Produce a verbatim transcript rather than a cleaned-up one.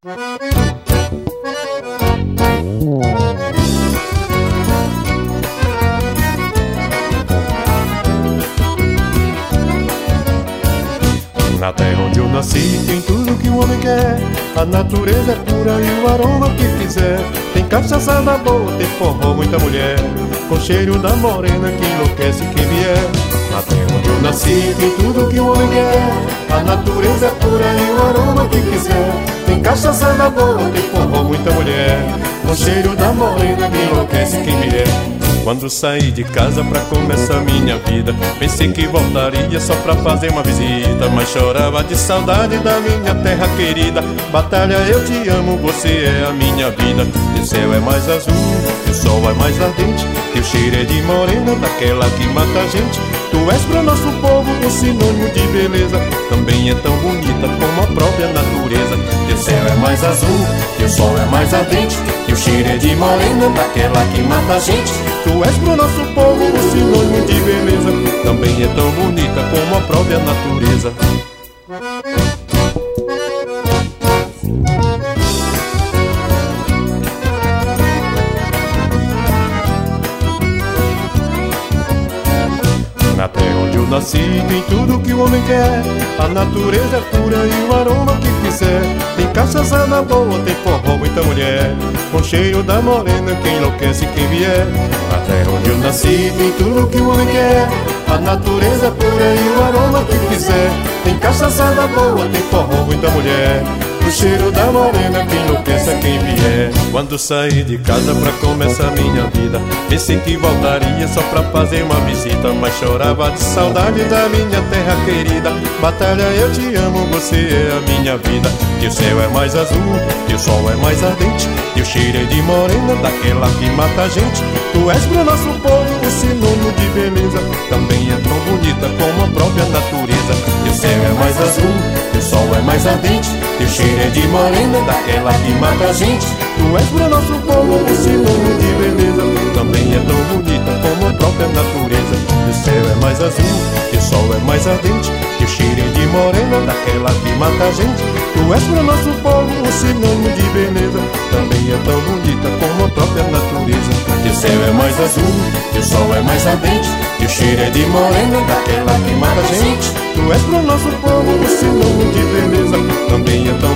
Na terra onde eu nasci tem tudo que o homem quer. A natureza é pura e o aroma que quiser. Tem cachaçada boa, tem forró, muita mulher, com cheiro da morena que enlouquece quem vier. Na terra onde eu nasci tem tudo que o homem quer. A natureza é pura e o aroma que quiser. Tem cachaçada boa, tem forró, muita mulher, com cheiro da morena que enlouquece quem vier. Quando saí de casa pra começar minha vida, pensei que voltaria só pra fazer uma visita, mas chorava de saudade da minha terra querida. Batalha, eu te amo, você é a minha vida. E o céu é mais azul, e o sol é mais ardente, e o cheiro é de morena, daquela que mata a gente. Tu és pro nosso povo um sinônimo de beleza, também é tão bonita como a própria natureza. E o céu é mais azul, e o sol é mais ardente, e o cheiro é de morena, daquela que mata a gente. Tu és pro nosso povo um sinônimo de beleza, também é tão bonita como a própria natureza. Na terra onde eu nasci tem tudo que o homem quer. A natureza é pura e o aroma que quiser. Tem cachaçada boa, tem forró, muita mulher, com cheiro da morena que enlouquece quem vier. Na terra onde eu nasci tem tudo que o homem quer. A natureza é pura e o aroma que quiser. Tem cachaçada boa, tem forró, muita mulher, o cheiro da morena que enlouquece quem vier. Quando saí de casa pra começar minha vida, pensei que voltaria só pra fazer uma visita, mas chorava de saudade da minha terra querida. Batalha, eu te amo, você é a minha vida. E o céu é mais azul, e o sol é mais ardente, e o cheiro é de morena, daquela que mata a gente. Tu és pro nosso povo um sinônimo de beleza, também é tão bonita como a própria natureza. E o céu é mais azul, e o sol é mais ardente, e o cheiro é de morena, daquela que mata a gente. Tu és pro nosso povo um sinônimo de beleza, também é tão bonita como a própria natureza. E o céu é mais azul, e o sol é mais ardente, e o cheiro é de morena, daquela que mata a gente. Tu és pro nosso povo um sinônimo de beleza, também é tão bonita como a própria natureza. E o céu é mais azul, e o sol é mais ardente, e o cheiro é de morena, daquela que mata a gente. Tu és pro nosso povo um sinônimo de beleza, também é tão